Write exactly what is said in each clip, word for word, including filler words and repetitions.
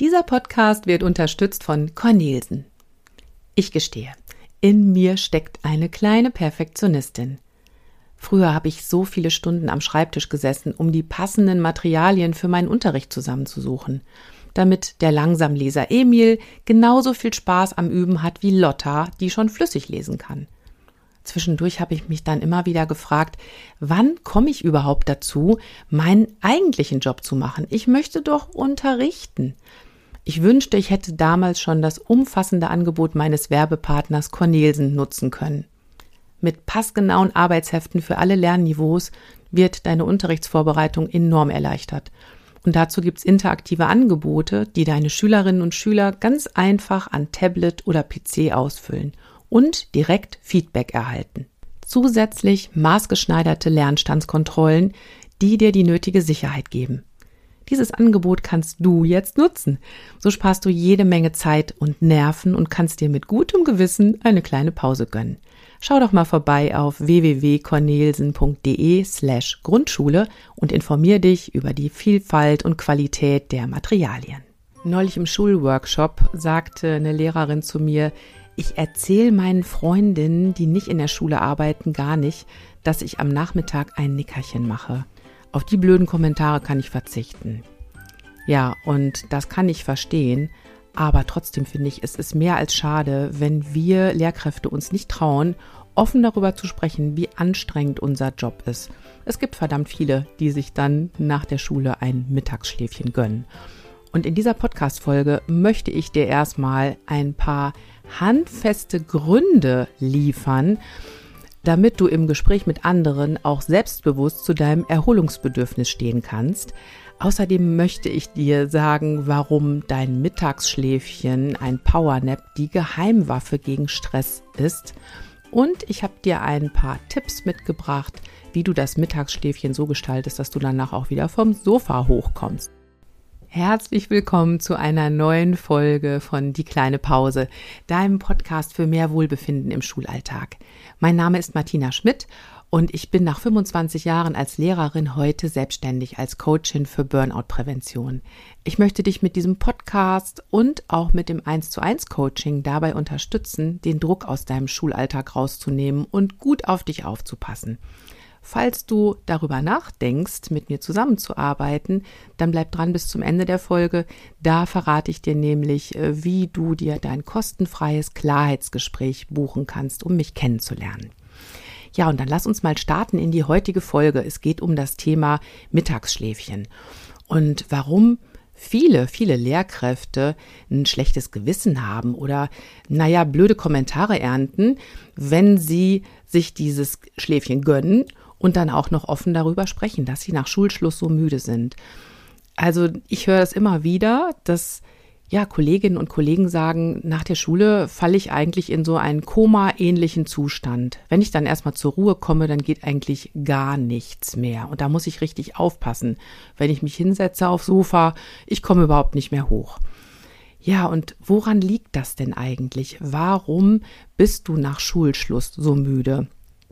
Dieser Podcast wird unterstützt von Cornelsen. Ich gestehe, in mir steckt eine kleine Perfektionistin. Früher habe ich so viele Stunden am Schreibtisch gesessen, um die passenden Materialien für meinen Unterricht zusammenzusuchen, damit der Langsamleser Emil genauso viel Spaß am Üben hat wie Lotta, die schon flüssig lesen kann. Zwischendurch habe ich mich dann immer wieder gefragt, wann komme ich überhaupt dazu, meinen eigentlichen Job zu machen? Ich möchte doch unterrichten. Ich wünschte, ich hätte damals schon das umfassende Angebot meines Werbepartners Cornelsen nutzen können. Mit passgenauen Arbeitsheften für alle Lernniveaus wird deine Unterrichtsvorbereitung enorm erleichtert. Und dazu gibt's interaktive Angebote, die deine Schülerinnen und Schüler ganz einfach an Tablet oder P C ausfüllen und direkt Feedback erhalten. Zusätzlich maßgeschneiderte Lernstandskontrollen, die dir die nötige Sicherheit geben. Dieses Angebot kannst du jetzt nutzen. So sparst du jede Menge Zeit und Nerven und kannst dir mit gutem Gewissen eine kleine Pause gönnen. Schau doch mal vorbei auf w w w punkt cornelsen punkt d e slash Grundschule und informier dich über die Vielfalt und Qualität der Materialien. Neulich im Schulworkshop sagte eine Lehrerin zu mir, ich erzähle meinen Freundinnen, die nicht in der Schule arbeiten, gar nicht, dass ich am Nachmittag ein Nickerchen mache. Auf die blöden Kommentare kann ich verzichten. Ja, und das kann ich verstehen, aber trotzdem finde ich, es ist mehr als schade, wenn wir Lehrkräfte uns nicht trauen, offen darüber zu sprechen, wie anstrengend unser Job ist. Es gibt verdammt viele, die sich dann nach der Schule ein Mittagsschläfchen gönnen. Und in dieser Podcast-Folge möchte ich dir erstmal ein paar handfeste Gründe liefern, damit du im Gespräch mit anderen auch selbstbewusst zu deinem Erholungsbedürfnis stehen kannst. Außerdem möchte ich dir sagen, warum dein Mittagsschläfchen, ein Powernap, die Geheimwaffe gegen Stress ist. Und ich habe dir ein paar Tipps mitgebracht, wie du das Mittagsschläfchen so gestaltest, dass du danach auch wieder vom Sofa hochkommst. Herzlich willkommen zu einer neuen Folge von Die kleine Pause, deinem Podcast für mehr Wohlbefinden im Schulalltag. Mein Name ist Martina Schmidt und ich bin nach fünfundzwanzig Jahren als Lehrerin heute selbstständig als Coachin für Burnout-Prävention. Ich möchte dich mit diesem Podcast und auch mit dem eins zu eins Coaching dabei unterstützen, den Druck aus deinem Schulalltag rauszunehmen und gut auf dich aufzupassen. Falls du darüber nachdenkst, mit mir zusammenzuarbeiten, dann bleib dran bis zum Ende der Folge. Da verrate ich dir nämlich, wie du dir dein kostenfreies Klarheitsgespräch buchen kannst, um mich kennenzulernen. Ja, und dann lass uns mal starten in die heutige Folge. Es geht um das Thema Mittagsschläfchen und warum viele, viele Lehrkräfte ein schlechtes Gewissen haben oder, naja, blöde Kommentare ernten, wenn sie sich dieses Schläfchen gönnen und dann auch noch offen darüber sprechen, dass sie nach Schulschluss so müde sind. Also ich höre das immer wieder, dass ja Kolleginnen und Kollegen sagen, nach der Schule falle ich eigentlich in so einen Koma-ähnlichen Zustand. Wenn ich dann erstmal zur Ruhe komme, dann geht eigentlich gar nichts mehr. Und da muss ich richtig aufpassen. Wenn ich mich hinsetze aufs Sofa, ich komme überhaupt nicht mehr hoch. Ja, und woran liegt das denn eigentlich? Warum bist du nach Schulschluss so müde?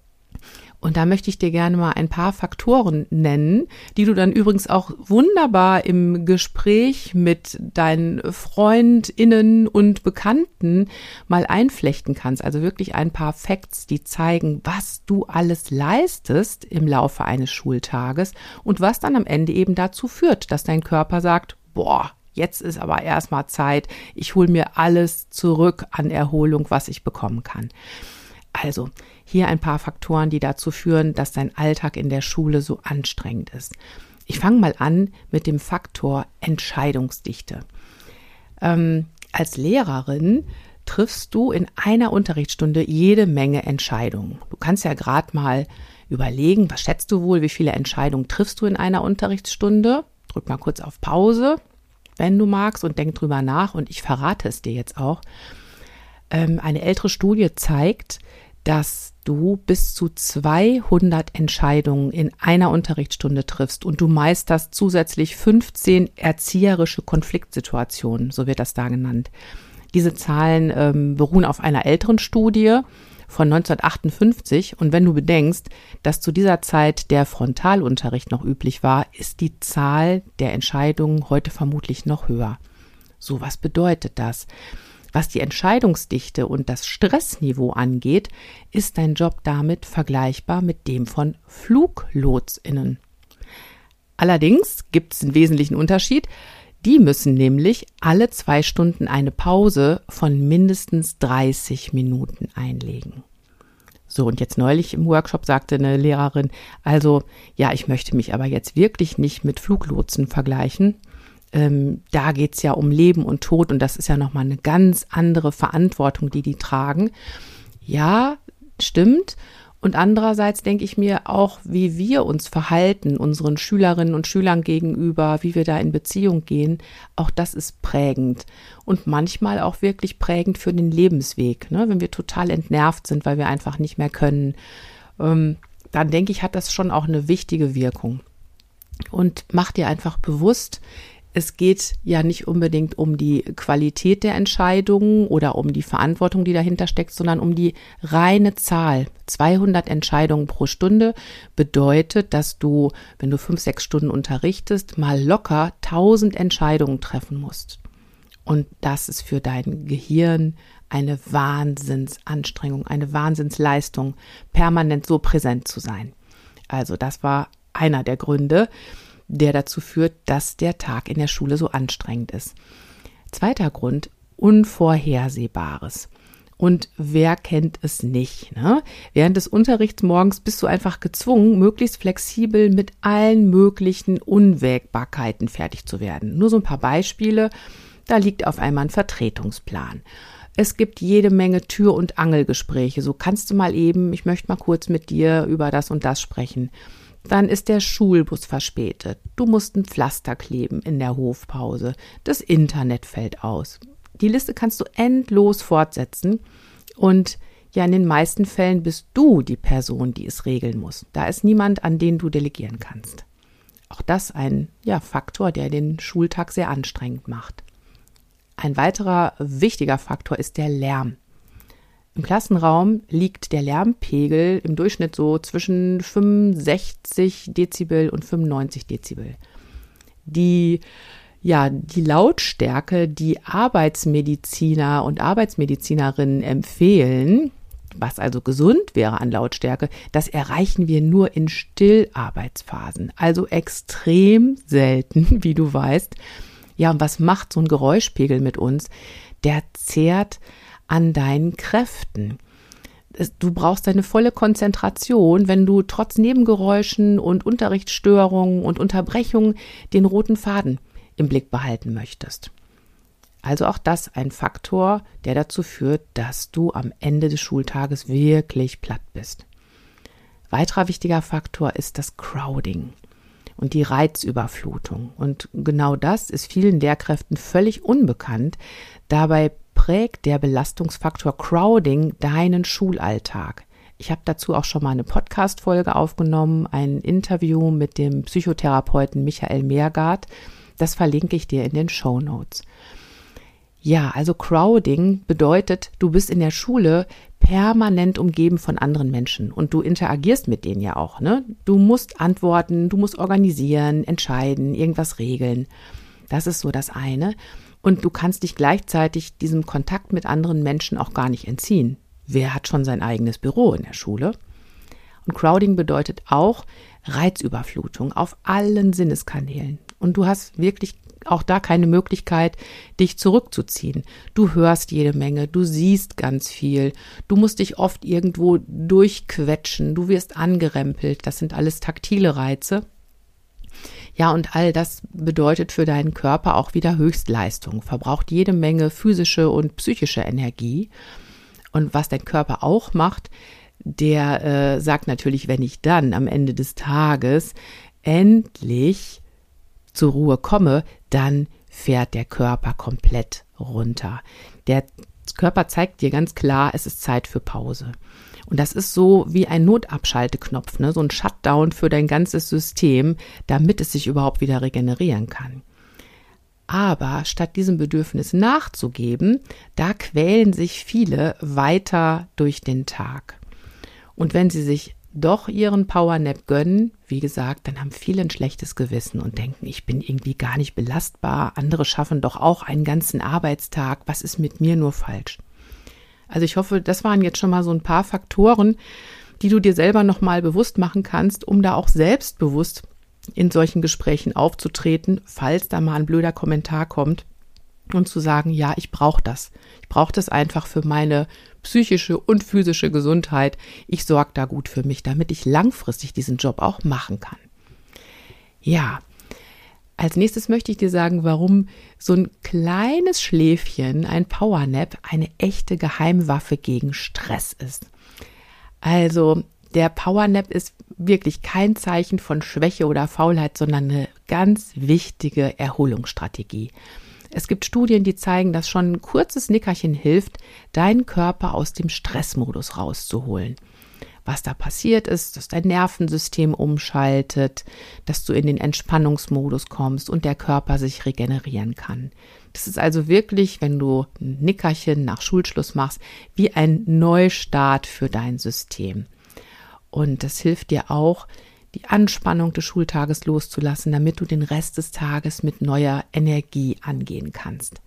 Und da möchte ich dir gerne mal ein paar Faktoren nennen, die du dann übrigens auch wunderbar im Gespräch mit deinen FreundInnen und Bekannten mal einflechten kannst. Also wirklich ein paar Facts, die zeigen, was du alles leistest im Laufe eines Schultages und was dann am Ende eben dazu führt, dass dein Körper sagt, boah, jetzt ist aber erstmal Zeit, ich hole mir alles zurück an Erholung, was ich bekommen kann. Also, hier ein paar Faktoren, die dazu führen, dass dein Alltag in der Schule so anstrengend ist. Ich fange mal an mit dem Faktor Entscheidungsdichte. Ähm, als Lehrerin triffst du in einer Unterrichtsstunde jede Menge Entscheidungen. Du kannst ja gerade mal überlegen, was schätzt du wohl, wie viele Entscheidungen triffst du in einer Unterrichtsstunde? Drück mal kurz auf Pause, wenn du magst, und denk drüber nach. Und ich verrate es dir jetzt auch. Ähm, eine ältere Studie zeigt, dass du bis zu zweihundert Entscheidungen in einer Unterrichtsstunde triffst und du meisterst zusätzlich fünfzehn erzieherische Konfliktsituationen, so wird das da genannt. Diese Zahlen ähm, beruhen auf einer älteren Studie von neunzehnhundertachtundfünfzig und wenn du bedenkst, dass zu dieser Zeit der Frontalunterricht noch üblich war, ist die Zahl der Entscheidungen heute vermutlich noch höher. So, was bedeutet das? Was die Entscheidungsdichte und das Stressniveau angeht, ist dein Job damit vergleichbar mit dem von FluglotSInnen. Allerdings gibt es einen wesentlichen Unterschied. Die müssen nämlich alle zwei Stunden eine Pause von mindestens dreißig Minuten einlegen. So, und jetzt neulich im Workshop sagte eine Lehrerin, also ja, ich möchte mich aber jetzt wirklich nicht mit Fluglotsen vergleichen. Ähm, da geht's ja um Leben und Tod und das ist ja nochmal eine ganz andere Verantwortung, die die tragen. Ja, stimmt. Und andererseits denke ich mir auch, wie wir uns verhalten, unseren Schülerinnen und Schülern gegenüber, wie wir da in Beziehung gehen, auch das ist prägend und manchmal auch wirklich prägend für den Lebensweg. Ne? Wenn wir total entnervt sind, weil wir einfach nicht mehr können, ähm, dann denke ich, hat das schon auch eine wichtige Wirkung. Und mach dir einfach bewusst, es geht ja nicht unbedingt um die Qualität der Entscheidungen oder um die Verantwortung, die dahinter steckt, sondern um die reine Zahl. zweihundert Entscheidungen pro Stunde bedeutet, dass du, wenn du fünf, sechs Stunden unterrichtest, mal locker tausend Entscheidungen treffen musst. Und das ist für dein Gehirn eine Wahnsinnsanstrengung, eine Wahnsinnsleistung, permanent so präsent zu sein. Also das war einer der Gründe, der dazu führt, dass der Tag in der Schule so anstrengend ist. Zweiter Grund, Unvorhersehbares. Und wer kennt es nicht? Ne? Während des Unterrichts morgens bist du einfach gezwungen, möglichst flexibel mit allen möglichen Unwägbarkeiten fertig zu werden. Nur so ein paar Beispiele. Da liegt auf einmal ein Vertretungsplan. Es gibt jede Menge Tür- und Angelgespräche. So kannst du mal eben, ich möchte mal kurz mit dir über das und das sprechen. Dann ist der Schulbus verspätet. Du musst ein Pflaster kleben in der Hofpause. Das Internet fällt aus. Die Liste kannst du endlos fortsetzen. Und ja, in den meisten Fällen bist du die Person, die es regeln muss. Da ist niemand, an den du delegieren kannst. Auch das ein ja, Faktor, der den Schultag sehr anstrengend macht. Ein weiterer wichtiger Faktor ist der Lärm. Im Klassenraum liegt der Lärmpegel im Durchschnitt so zwischen fünfundsechzig Dezibel und fünfundneunzig Dezibel. Die, ja, die Lautstärke, die Arbeitsmediziner und Arbeitsmedizinerinnen empfehlen, was also gesund wäre an Lautstärke, das erreichen wir nur in Stillarbeitsphasen, also extrem selten, wie du weißt. Ja, und was macht so ein Geräuschpegel mit uns? Der zehrt an deinen Kräften. Du brauchst deine volle Konzentration, wenn du trotz Nebengeräuschen und Unterrichtsstörungen und Unterbrechungen den roten Faden im Blick behalten möchtest. Also auch das ein Faktor, der dazu führt, dass du am Ende des Schultages wirklich platt bist. Weiterer wichtiger Faktor ist das Crowding und die Reizüberflutung. Und genau das ist vielen Lehrkräften völlig unbekannt. Dabei prägt der Belastungsfaktor Crowding deinen Schulalltag. Ich habe dazu auch schon mal eine Podcast-Folge aufgenommen, ein Interview mit dem Psychotherapeuten Michael Meergart. Das verlinke ich dir in den Shownotes. Ja, also Crowding bedeutet, du bist in der Schule permanent umgeben von anderen Menschen und du interagierst mit denen ja auch, ne? Du musst antworten, du musst organisieren, entscheiden, irgendwas regeln. Das ist so das eine. Und du kannst dich gleichzeitig diesem Kontakt mit anderen Menschen auch gar nicht entziehen. Wer hat schon sein eigenes Büro in der Schule? Und Crowding bedeutet auch Reizüberflutung auf allen Sinneskanälen. Und du hast wirklich auch da keine Möglichkeit, dich zurückzuziehen. Du hörst jede Menge, du siehst ganz viel, du musst dich oft irgendwo durchquetschen, du wirst angerempelt, das sind alles taktile Reize. Ja, und all das bedeutet für deinen Körper auch wieder Höchstleistung, verbraucht jede Menge physische und psychische Energie. Und was dein Körper auch macht, der äh, sagt natürlich, wenn ich dann am Ende des Tages endlich zur Ruhe komme, dann fährt der Körper komplett runter. Der Körper zeigt dir ganz klar, es ist Zeit für Pause. Und das ist so wie ein Notabschalteknopf, ne? So ein Shutdown für dein ganzes System, damit es sich überhaupt wieder regenerieren kann. Aber statt diesem Bedürfnis nachzugeben, da quälen sich viele weiter durch den Tag. Und wenn sie sich doch ihren Powernap gönnen, wie gesagt, dann haben viele ein schlechtes Gewissen und denken, ich bin irgendwie gar nicht belastbar, andere schaffen doch auch einen ganzen Arbeitstag, was ist mit mir nur falsch? Also ich hoffe, das waren jetzt schon mal so ein paar Faktoren, die du dir selber nochmal bewusst machen kannst, um da auch selbstbewusst in solchen Gesprächen aufzutreten, falls da mal ein blöder Kommentar kommt und zu sagen, ja, ich brauche das. Ich brauche das einfach für meine psychische und physische Gesundheit. Ich sorge da gut für mich, damit ich langfristig diesen Job auch machen kann. Ja, als nächstes möchte ich dir sagen, warum so ein kleines Schläfchen, ein Powernap, eine echte Geheimwaffe gegen Stress ist. Also der Powernap ist wirklich kein Zeichen von Schwäche oder Faulheit, sondern eine ganz wichtige Erholungsstrategie. Es gibt Studien, die zeigen, dass schon ein kurzes Nickerchen hilft, deinen Körper aus dem Stressmodus rauszuholen. Was da passiert ist, dass dein Nervensystem umschaltet, dass du in den Entspannungsmodus kommst und der Körper sich regenerieren kann. Das ist also wirklich, wenn du ein Nickerchen nach Schulschluss machst, wie ein Neustart für dein System. Und das hilft dir auch, die Anspannung des Schultages loszulassen, damit du den Rest des Tages mit neuer Energie angehen kannst.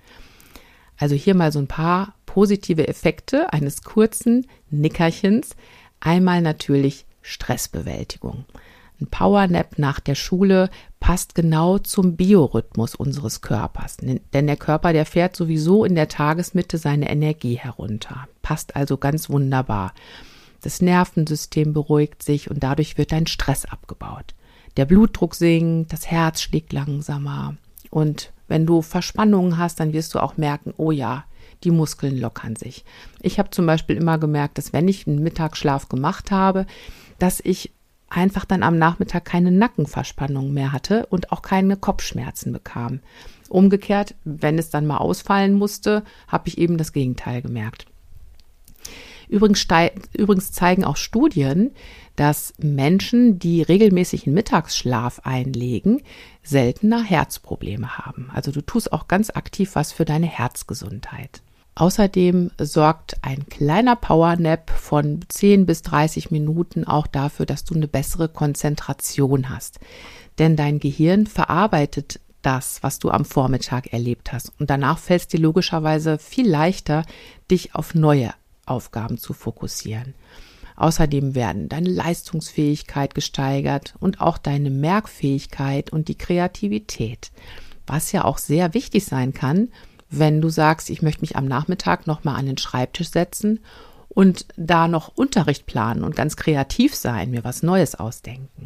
Also hier mal so ein paar positive Effekte eines kurzen Nickerchens. Einmal natürlich Stressbewältigung. Ein Powernap nach der Schule passt genau zum Biorhythmus unseres Körpers, denn der Körper, der fährt sowieso in der Tagesmitte seine Energie herunter. Passt also ganz wunderbar. Das Nervensystem beruhigt sich und dadurch wird dein Stress abgebaut. Der Blutdruck sinkt, das Herz schlägt langsamer und wenn du Verspannungen hast, dann wirst du auch merken, oh ja, die Muskeln lockern sich. Ich habe zum Beispiel immer gemerkt, dass wenn ich einen Mittagsschlaf gemacht habe, dass ich einfach dann am Nachmittag keine Nackenverspannung mehr hatte und auch keine Kopfschmerzen bekam. Umgekehrt, wenn es dann mal ausfallen musste, habe ich eben das Gegenteil gemerkt. Übrigens, steig, übrigens zeigen auch Studien, dass Menschen, die regelmäßigen Mittagsschlaf einlegen, seltener Herzprobleme haben. Also du tust auch ganz aktiv was für deine Herzgesundheit. Außerdem sorgt ein kleiner Powernap von zehn bis dreißig Minuten auch dafür, dass du eine bessere Konzentration hast. Denn dein Gehirn verarbeitet das, was du am Vormittag erlebt hast. Und danach fällt es dir logischerweise viel leichter, dich auf neue Aufgaben zu fokussieren. Außerdem werden deine Leistungsfähigkeit gesteigert und auch deine Merkfähigkeit und die Kreativität, was ja auch sehr wichtig sein kann, wenn du sagst, ich möchte mich am Nachmittag nochmal an den Schreibtisch setzen und da noch Unterricht planen und ganz kreativ sein, mir was Neues ausdenken.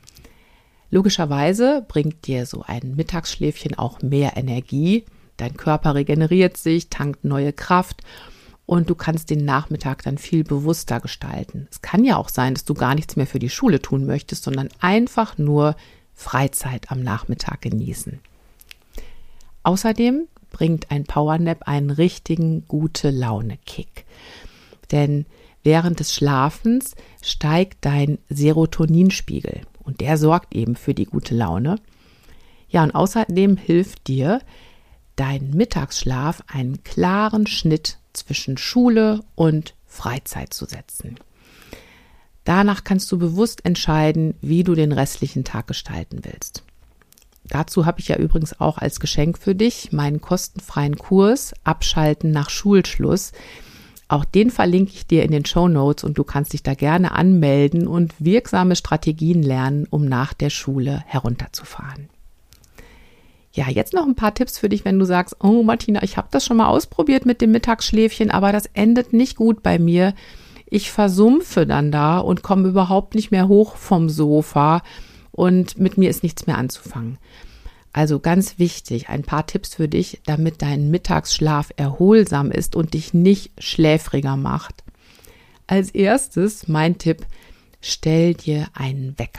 Logischerweise bringt dir so ein Mittagsschläfchen auch mehr Energie, dein Körper regeneriert sich, tankt neue Kraft und du kannst den Nachmittag dann viel bewusster gestalten. Es kann ja auch sein, dass du gar nichts mehr für die Schule tun möchtest, sondern einfach nur Freizeit am Nachmittag genießen. Außerdem bringt ein Powernap einen richtigen Gute-Laune-Kick. Denn während des Schlafens steigt dein Serotoninspiegel und der sorgt eben für die gute Laune. Ja, und außerdem hilft dir dein Mittagsschlaf, einen klaren Schnitt zwischen Schule und Freizeit zu setzen. Danach kannst du bewusst entscheiden, wie du den restlichen Tag gestalten willst. Dazu habe ich ja übrigens auch als Geschenk für dich meinen kostenfreien Kurs Abschalten nach Schulschluss. Auch den verlinke ich dir in den Shownotes und du kannst dich da gerne anmelden und wirksame Strategien lernen, um nach der Schule herunterzufahren. Ja, jetzt noch ein paar Tipps für dich, wenn du sagst, oh Martina, ich habe das schon mal ausprobiert mit dem Mittagsschläfchen, aber das endet nicht gut bei mir. Ich versumpfe dann da und komme überhaupt nicht mehr hoch vom Sofa und mit mir ist nichts mehr anzufangen. Also ganz wichtig, ein paar Tipps für dich, damit dein Mittagsschlaf erholsam ist und dich nicht schläfriger macht. Als erstes mein Tipp, stell dir einen Wecker.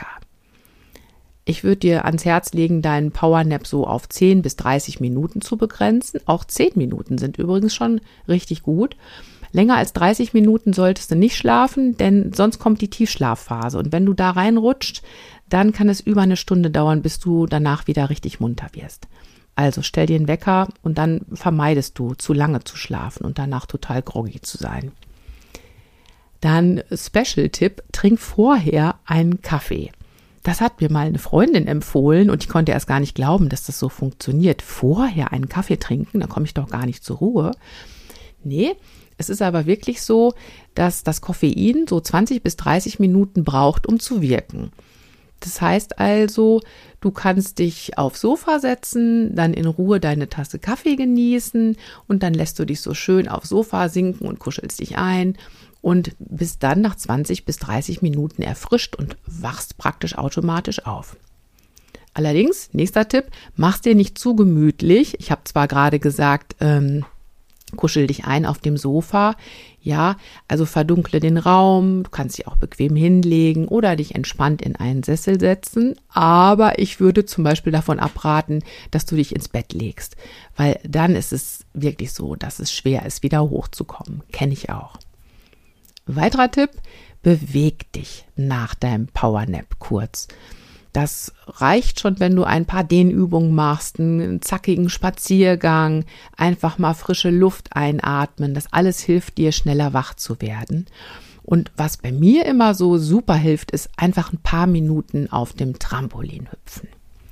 Ich würde dir ans Herz legen, deinen Powernap so auf zehn bis dreißig Minuten zu begrenzen. Auch zehn Minuten sind übrigens schon richtig gut. Länger als dreißig Minuten solltest du nicht schlafen, denn sonst kommt die Tiefschlafphase. Und wenn du da reinrutscht, dann kann es über eine Stunde dauern, bis du danach wieder richtig munter wirst. Also stell dir einen Wecker und dann vermeidest du, zu lange zu schlafen und danach total groggy zu sein. Dann Special-Tipp, trink vorher einen Kaffee. Das hat mir mal eine Freundin empfohlen und ich konnte erst gar nicht glauben, dass das so funktioniert. Vorher einen Kaffee trinken, da komme ich doch gar nicht zur Ruhe. Nee, es ist aber wirklich so, dass das Koffein so zwanzig bis dreißig Minuten braucht, um zu wirken. Das heißt also, du kannst dich aufs Sofa setzen, dann in Ruhe deine Tasse Kaffee genießen und dann lässt du dich so schön aufs Sofa sinken und kuschelst dich ein und bist dann nach zwanzig bis dreißig Minuten erfrischt und wachst praktisch automatisch auf. Allerdings, nächster Tipp, mach's dir nicht zu gemütlich. Ich habe zwar gerade gesagt, ähm, kuschel dich ein auf dem Sofa, ja, also verdunkle den Raum, du kannst dich auch bequem hinlegen oder dich entspannt in einen Sessel setzen, aber ich würde zum Beispiel davon abraten, dass du dich ins Bett legst, weil dann ist es wirklich so, dass es schwer ist, wieder hochzukommen, kenne ich auch. Weiterer Tipp, beweg dich nach deinem Powernap kurz. Das reicht schon, wenn du ein paar Dehnübungen machst, einen zackigen Spaziergang, einfach mal frische Luft einatmen. Das alles hilft dir, schneller wach zu werden. Und was bei mir immer so super hilft, ist einfach ein paar Minuten auf dem Trampolin hüpfen.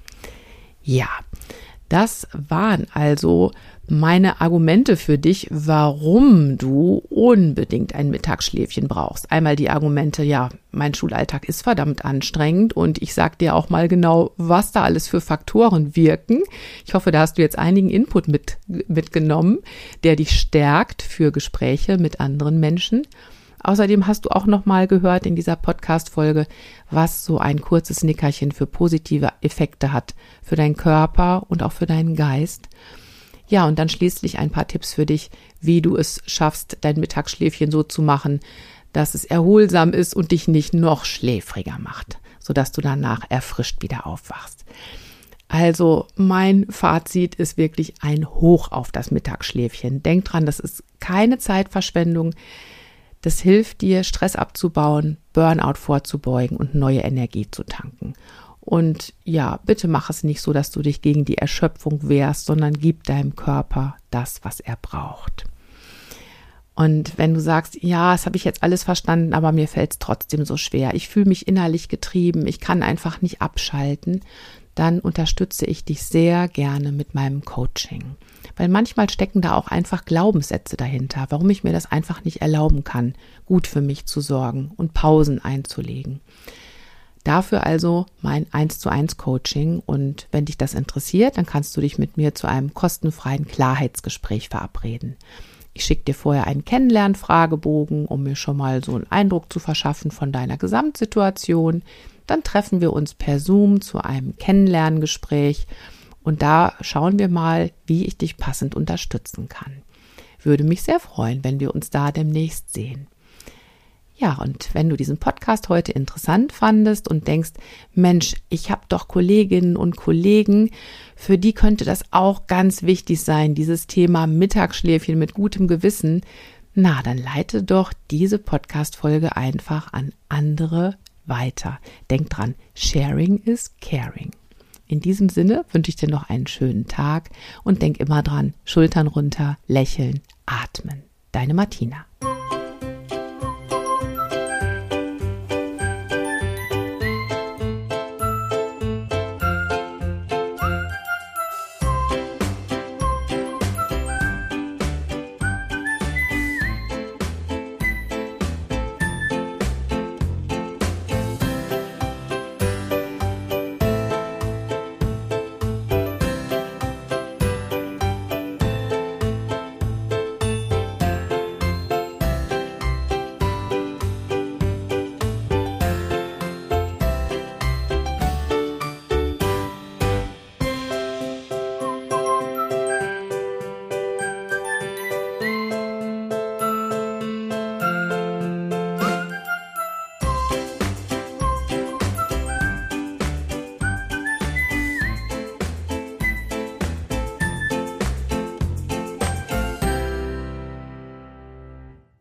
Ja, das waren also meine Argumente für dich, warum du unbedingt ein Mittagsschläfchen brauchst. Einmal die Argumente, ja, mein Schulalltag ist verdammt anstrengend und ich sag dir auch mal genau, was da alles für Faktoren wirken. Ich hoffe, da hast du jetzt einigen Input mit, mitgenommen, der dich stärkt für Gespräche mit anderen Menschen. Außerdem hast du auch noch mal gehört in dieser Podcast-Folge, was so ein kurzes Nickerchen für positive Effekte hat für deinen Körper und auch für deinen Geist. Ja, und dann schließlich ein paar Tipps für dich, wie du es schaffst, dein Mittagsschläfchen so zu machen, dass es erholsam ist und dich nicht noch schläfriger macht, sodass du danach erfrischt wieder aufwachst. Also mein Fazit ist wirklich ein Hoch auf das Mittagsschläfchen. Denk dran, das ist keine Zeitverschwendung. Das hilft dir, Stress abzubauen, Burnout vorzubeugen und neue Energie zu tanken. Und ja, bitte mach es nicht so, dass du dich gegen die Erschöpfung wehrst, sondern gib deinem Körper das, was er braucht. Und wenn du sagst, ja, das habe ich jetzt alles verstanden, aber mir fällt es trotzdem so schwer, ich fühle mich innerlich getrieben, ich kann einfach nicht abschalten, dann unterstütze ich dich sehr gerne mit meinem Coaching. Weil manchmal stecken da auch einfach Glaubenssätze dahinter, warum ich mir das einfach nicht erlauben kann, gut für mich zu sorgen und Pausen einzulegen. Dafür also mein eins zu eins Coaching und wenn dich das interessiert, dann kannst du dich mit mir zu einem kostenfreien Klarheitsgespräch verabreden. Ich schicke dir vorher einen Kennenlern-Fragebogen, um mir schon mal so einen Eindruck zu verschaffen von deiner Gesamtsituation. Dann treffen wir uns per Zoom zu einem Kennenlerngespräch und da schauen wir mal, wie ich dich passend unterstützen kann. Würde mich sehr freuen, wenn wir uns da demnächst sehen. Ja, und wenn du diesen Podcast heute interessant fandest und denkst, Mensch, ich habe doch Kolleginnen und Kollegen, für die könnte das auch ganz wichtig sein, dieses Thema Mittagsschläfchen mit gutem Gewissen, na, dann leite doch diese Podcast-Folge einfach an andere weiter. Denk dran, sharing is caring. In diesem Sinne wünsche ich dir noch einen schönen Tag und denk immer dran, Schultern runter, lächeln, atmen. Deine Martina.